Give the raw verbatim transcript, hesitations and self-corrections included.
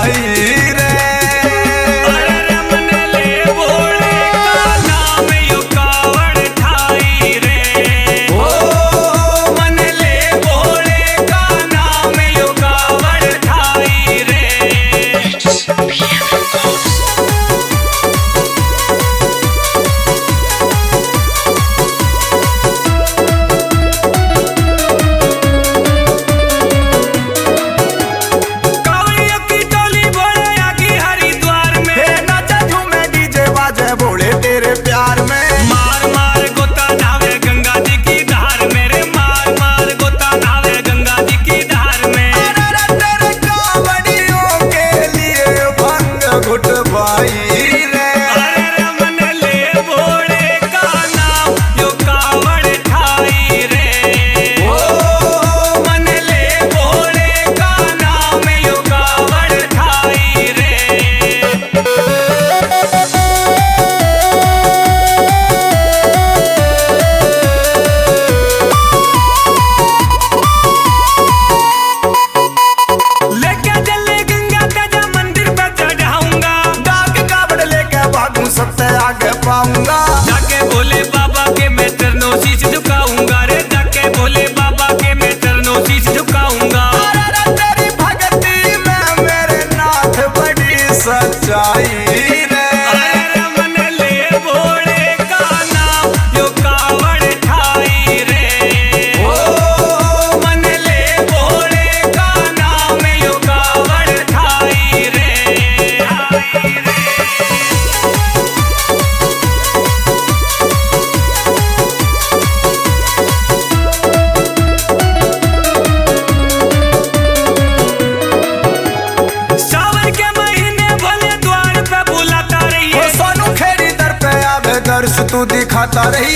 भाई रे। अरे मन ले भोले का नाम यो कावड़ ठाई रे। ओ मन ले भोले का नाम यो कावड़ ठाई रे। कावड़ियों की टोली भोले आगी हरिद्वार में। हे नाचा झूमे डीजे बाजे भोले तेरे प्यार में। मार मार गोता नावे गंगा जी की धार में रे। मार मार गोता नावे गंगा जी की धार में। अरे तेरे कावड़ियों के लिए भंग घुट भाई रे। अरे मन ले भोले का नाम यो कावड़ ठाई रे। ओ मन ले भोले का नाम यो कावड़ ठाई रे। लेके चले गंगा तेजा मंदिर पे चढ़ाऊंगा। डाक कावड़ लेके भागू सबसे आगे पाऊंगा। जाके भोले बाबा के मैं चरणों शीश झुकाऊंगा रे। जाके भोले बाबा के मैं चरणों शीश झुकाऊंगा। अरे तेरी भक्ति में मेरे नाथ बड़ी सच्चाई रे। अरे मन ले भोले का नाम यो कावड़ ठाई रे। ओ मन ले भोले का नाम यो कावड़ ठाई रे। सावन के महीने भोले द्वार पे बुलाता ओ रहिए। सोनू खेरी दर पे आवे दर्श तू दिखाता रही।